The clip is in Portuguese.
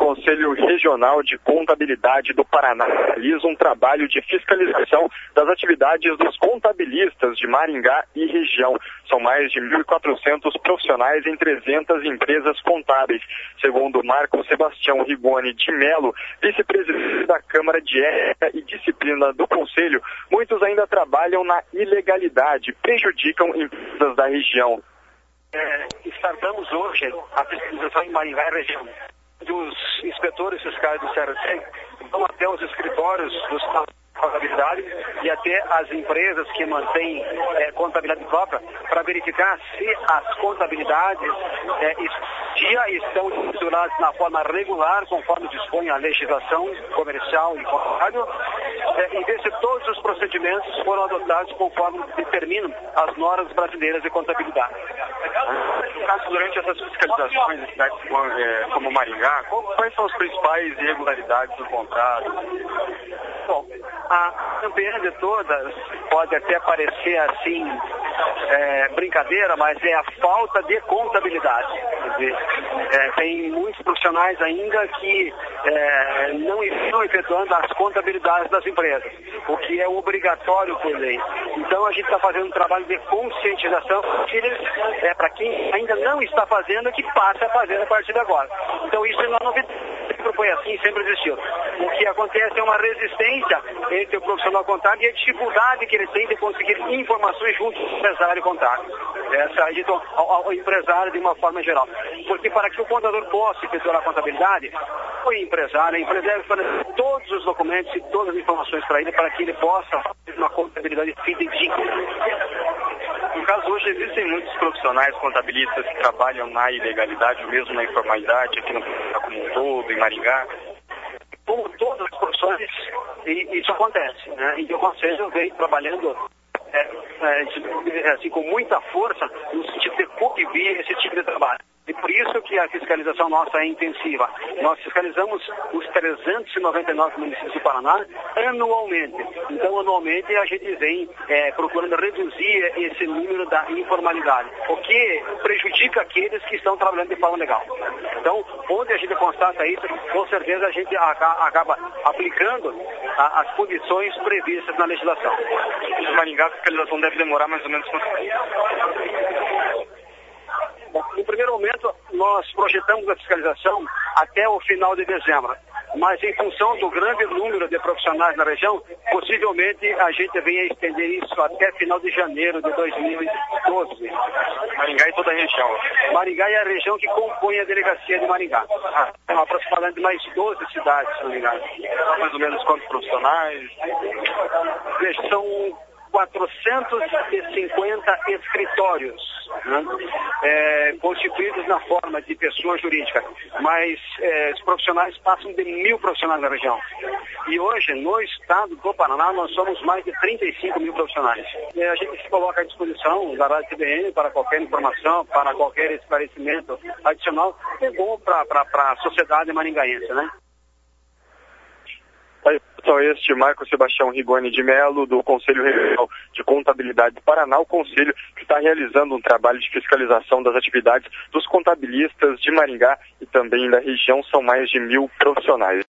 Conselho Regional de Contabilidade do Paraná realiza um trabalho de fiscalização das atividades dos contabilistas de Maringá e região. São mais de 1.400 profissionais em 300 empresas contábeis. Segundo Marco Sebastião Rigoni de Melo, vice-presidente da Câmara de Ética e Disciplina do Conselho, muitos ainda trabalham na ilegalidade, prejudicam empresas da região. Startamos hoje a fiscalização em Maringá e região. Os inspetores fiscais do CRC vão até os escritórios dos contabilidade e até as empresas que mantêm contabilidade própria para verificar se as contabilidades estão estruturadas na forma regular, conforme dispõe a legislação comercial e contábil, e ver se todos os procedimentos foram adotados conforme determinam as normas brasileiras de contabilidade. No caso, durante essas fiscalizações em cidades como Maringá, quais são as principais irregularidades do contrato? Bom, a campanha de todas pode até parecer assim, brincadeira, mas é a falta de contabilidade. Quer dizer, tem muitos profissionais ainda que não estão efetuando as contabilidades das empresas, o que é obrigatório por lei. Então a gente está fazendo um trabalho de conscientização para quem ainda não está fazendo, que passe a fazer a partir de agora. Então isso não é novidade, sempre foi assim, sempre existiu. O que acontece é uma resistência entre o profissional contábil e a dificuldade que ele tem de conseguir informações junto ao empresário contábil. Ao empresário de uma forma geral. Porque para que o contador possa efetuar a contabilidade, o empresário, a empresa deve fazer todos os documentos e todas as informações para ele, para que ele possa fazer uma contabilidade fidedigna. No caso, hoje existem muitos profissionais contabilistas que trabalham na ilegalidade, ou mesmo na informalidade, aqui no Paraná como um todo, em Maringá. Como todas as profissões, isso acontece, né? E o Conselho vem trabalhando assim, com muita força no sentido de coibir esse tipo de trabalho. E por isso que a fiscalização nossa é intensiva. Nós fiscalizamos os 399 municípios do Paraná anualmente. Então, anualmente, a gente vem procurando reduzir esse número da informalidade, o que prejudica aqueles que estão trabalhando de forma legal. Então, onde a gente constata isso, com certeza a gente acaba aplicando as punições previstas na legislação. Em Maringá, a fiscalização deve demorar mais ou menos quanto tempo? No primeiro momento, nós projetamos a fiscalização até o final de dezembro. Mas em função do grande número de profissionais na região, possivelmente a gente venha estender isso até final de janeiro de 2012. Maringá e toda a região? Maringá é a região que compõe a delegacia de Maringá. São aproximadamente mais 12 cidades, se não me engano. Mais ou menos quantos profissionais? Veja, são 450 escritórios, né? Constituídos na forma de pessoa jurídica, mas os profissionais passam de 1.000 profissionais na região. E hoje, no estado do Paraná, nós somos mais de 35 mil profissionais. E a gente se coloca à disposição da Rádio CBN para qualquer informação, para qualquer esclarecimento adicional, é bom para a sociedade maringaense, né? Pessoal, este Marco Sebastião Rigoni de Melo, do Conselho Regional de Contabilidade do Paraná, o Conselho que está realizando um trabalho de fiscalização das atividades dos contabilistas de Maringá e também da região, são mais de 1.000 profissionais.